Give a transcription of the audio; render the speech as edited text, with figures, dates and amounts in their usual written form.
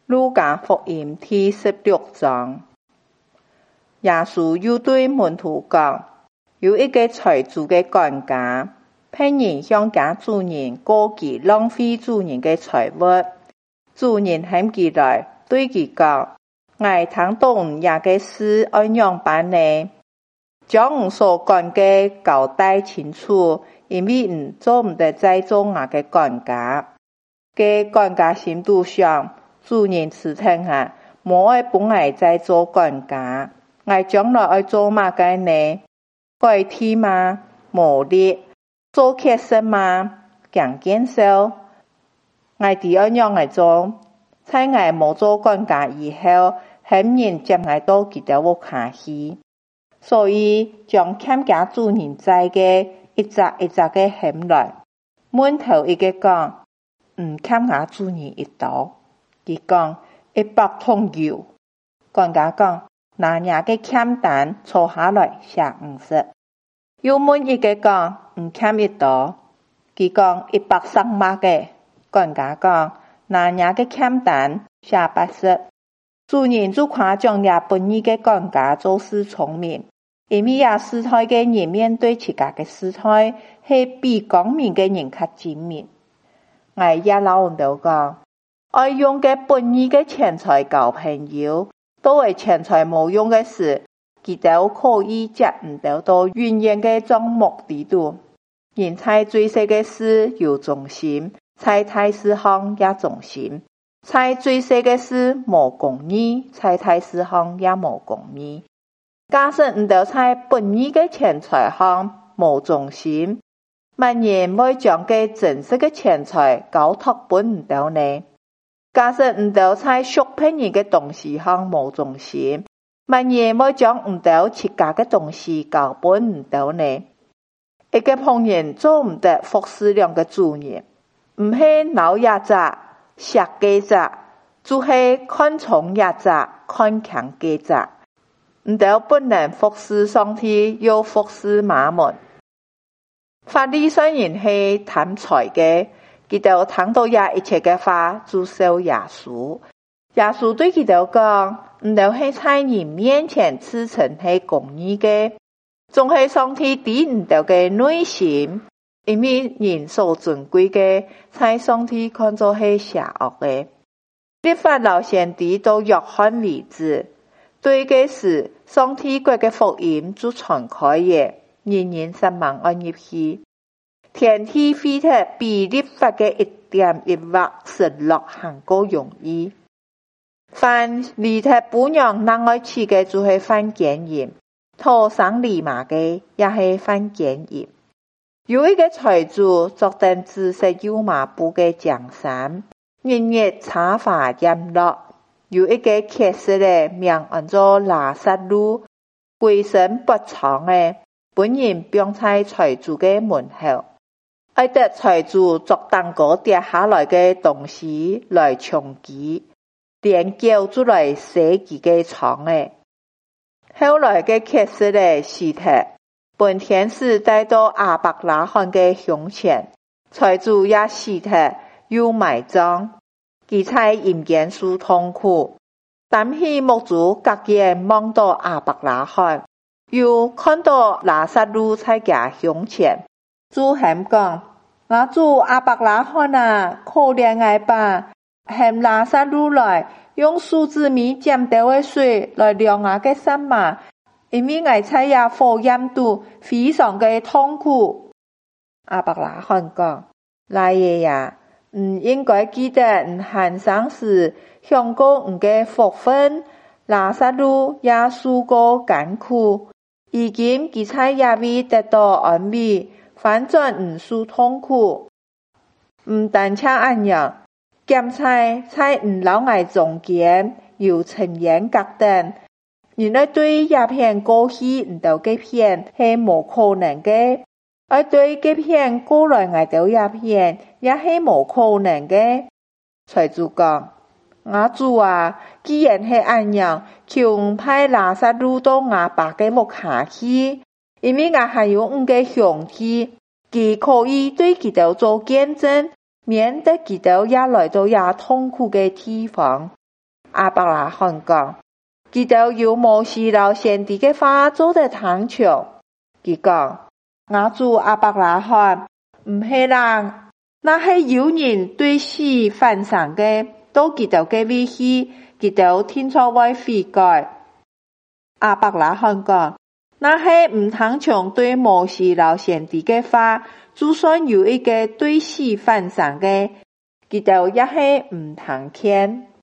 路加福音第16章，耶穌又對門徒講，有一個財主的管家，派人向家主人告其浪費主人的財物。主人喊其來，對其講：我聽懂這個事要怎辦呢？將我所講的交代清楚，因為我做不得再做我的管家。個管家心度想，主人辭退我，無愛不愛再做管家，我將來要做乜個呢？改替嗎？無力。做缺失嗎？強減少。我第二樣來做，在我無做管家以後，很人接我到佢哋屋企去，所以將欠家主人債嘅一隻一隻嘅喊來。門頭一個講，欠我主人一刀。佢講100桶油。管家講，拿這個欠單抄下來寫50。又問一個講，欠一刀。佢講130個。管家講，拿這個欠單寫80。主人就誇獎這本義的管家做事聰明，因為這世代的人面對自家的事態，是比光明的人較精明。我也老人都講，愛用嘅本義嘅錢財交朋友，都係錢財無用嘅事，佢都可以接唔到遠遠嘅種目的度。人在最細嘅事有忠心，在大事上也忠心；在最細嘅事無公義，在大事上也無公義。假使唔到在本義嘅錢財上無忠心，乜人會將個真實嘅錢財交託本唔到呢？假使唔到在屬別人嘅東西上無忠心，乜人會將唔到自家嘅東西交本唔到呢？一個朋友做唔得服侍兩個主人，唔係鬧一隻，殺幾隻，就係看重一隻，看強幾隻。唔到不能服侍上帝，又服侍馬門。法利賽人係貪財嘅，佢哋聽到一切嘅話，就受耶穌。耶穌對佢哋講，唔到係在人面前自稱係公義嘅，仲係上帝知唔到嘅內心，因為人所尊貴嘅，在上帝看作係邪惡嘅。律法老先知都約翰為止，對嘅事，上帝國嘅福音就傳開嘅，人人失望安入去。天地廢鐵比律法嘅一點一畫失落還夠容易。凡離脫不讓人愛吃嘅就係犯姦淫，拖生離馬嘅也係犯姦淫。有一個財主作定紫色油麻布嘅江山，日日茶花飲樂。有一個缺失嘅名叫做拉撒路，規身不蒼嘅，本人病在財主嘅門口。愛得財主作蛋糕跌下來嘅東西來充飢，連腳就來洗佢嘅床嘅。後來嘅缺失嘅屍體，本天使帶到亞伯拉罕嘅胸前，財主也屍體又埋葬。佢在陰間受痛苦，擔起木柱隔遠望到亞伯拉罕，又看到拉撒路在佢胸前，就喊講：我主亞伯拉罕啊，可憐我吧，喊拉撒路來，用樹枝米沾掉的水來涼我嘅心嘛，因為我在這火焰度非常嘅痛苦。亞伯拉罕講：老爺呀，應該記得行喪時享過嘅福分，拉撒路也受過艱苦，如今佢在這裏得到安慰，反轉受痛苦。唔單止咁樣，檢在老外中間有塵煙隔等，原來對這片過去唔到嘅片係無可能嘅。而對這片過來我到這片也係無可能嘅。財主講：我主啊，既然係咁樣，求派拉撒路到我爸嘅屋企去，因為我還有5個兄弟，佢可以對佢哋做見證，免得佢哋也來到這痛苦嘅地方。 亞伯拉罕講，佢哋有摩西老先知嘅話做得ทั้ง場。佢講，我主亞伯拉罕唔係人，那係有人對死犯上嘅，都佢哋嘅威脅，佢哋天初會悔改。亞伯拉罕講，那係唔ทั้ง場對摩西老先知嘅話，就算有一個對死犯上嘅，佢哋也係唔ทั้聽。